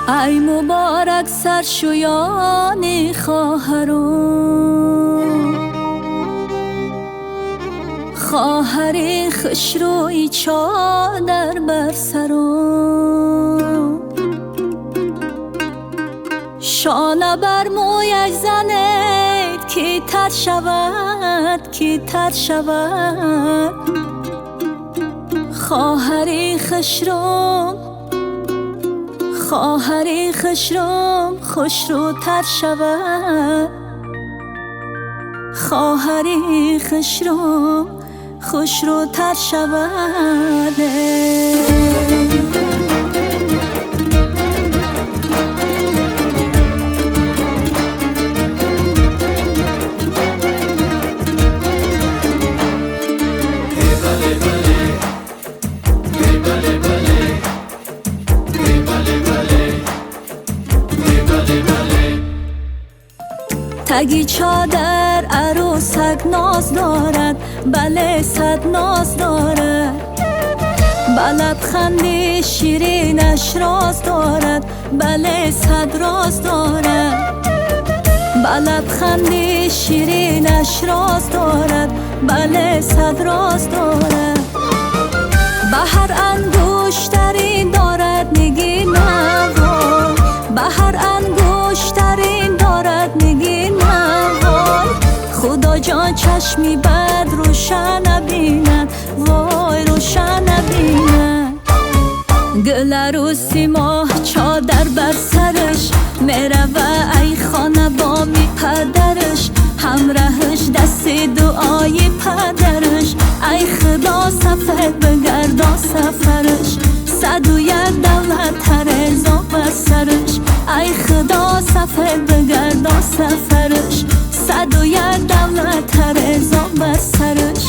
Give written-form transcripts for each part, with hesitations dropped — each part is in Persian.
ای مبارک سرشویان خواهران، خواهر خشروی چادر بر سران، شانه بر مویش زنید که تر شود، که تر شود. خواهر خشروم، خواهر خشروم خوشروتر شود. خواهر خشروم خوشروتر شود. تگی چادر عروسک ناز دارد، بله صد ناز دارد. بلبخندی شیرینش راز دارد، بله صد راز دارد. بلبخندی شیرینش راز دارد، بله صد راز دارد. به هر انگشتری دارد نگین نوای، به هر انگشتری دارد نگین نوای. خدا جان چشمی بد روشن نبیند، وای روشن نبیند. گل عروسی ماه چادر بر سرش میروه ای خانه با می پدرش، همراهش دست دعای پدرش. ای خدا سفید بگردان سفرش، 101 دولت ترزا بر سرش. ای خدا سفید بگردان سفرش، 101 دولت ترزا بر سرش.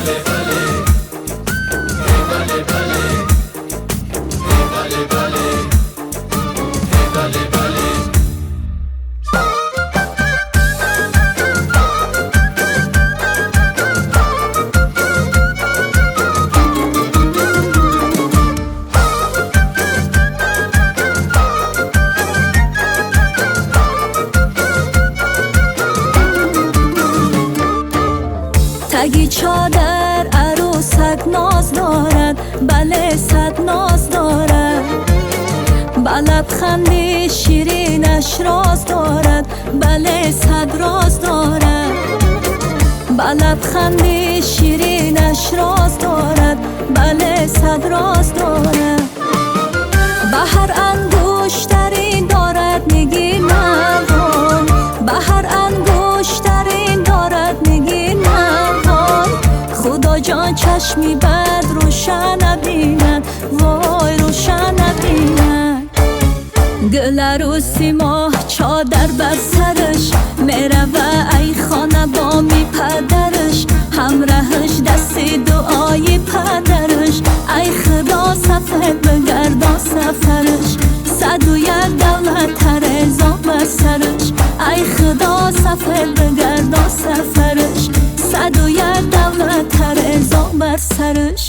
تگی چادر عروسک ناز دارد، بله صد ناز دارد. بلبخندی شیرینش راز دارد، بله صد راز دارد. بلبخندی شیرینش راز دارد، بله صد راز دارد. به هر انگشتری دارد نگین نوای، به هر انگشتری دارد نگین نوای. خدا جان چشمی بد روشن نبیند، وای روشن نبیند. گل عروسی ماه چادر بر سرش میروه ای خانه با می پدرش، همراهش دست دعای پدرش. ای خدا سفید بگردان سفرش، 101 دولت ترزا بر سرش. ای خدا سفید بگردان سفرش، 101 دولت ترزا بر سرش.